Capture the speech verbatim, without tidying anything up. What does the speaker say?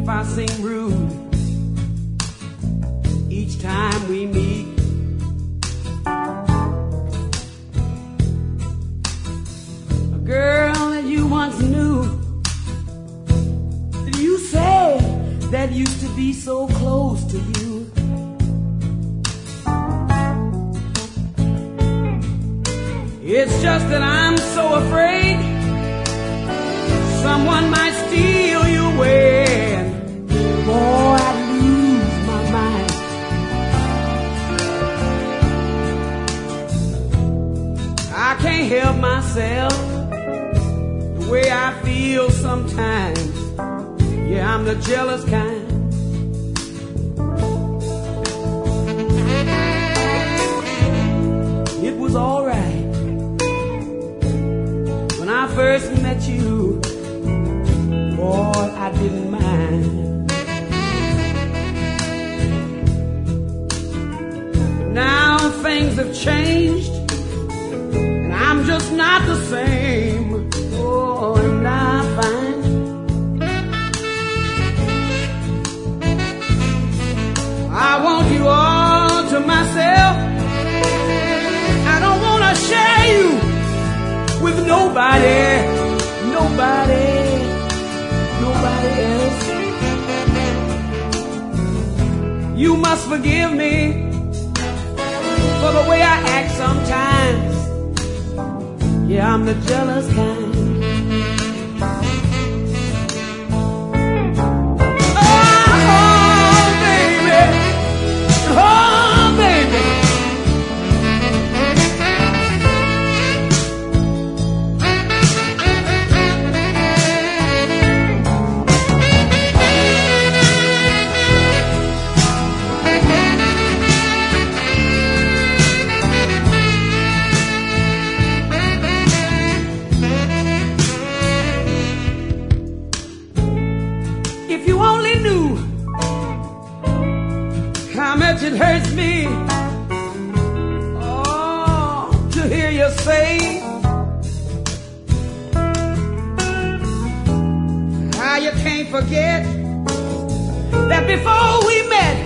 I seem rude each time we meet. A girl that you once knew, that you said that used to be so close to you. It's just that I'm so afraid someone might steal you away, and boy, I'd lose my mind. I can't help myself the way I feel sometimes. Yeah, I'm the jealous kind. It was all right when I first met you. Boy, I didn't mind. Now things have changed, and I'm just not the same. Oh, and I find I want you all to myself. I don't want to share you with nobody, nobody. Nobody else. You must forgive me for the way I act sometimes. Yeah, I'm the jealous kind. Oh, baby. Oh, baby. It hurts me, oh, to hear you say how you can't forget that before we met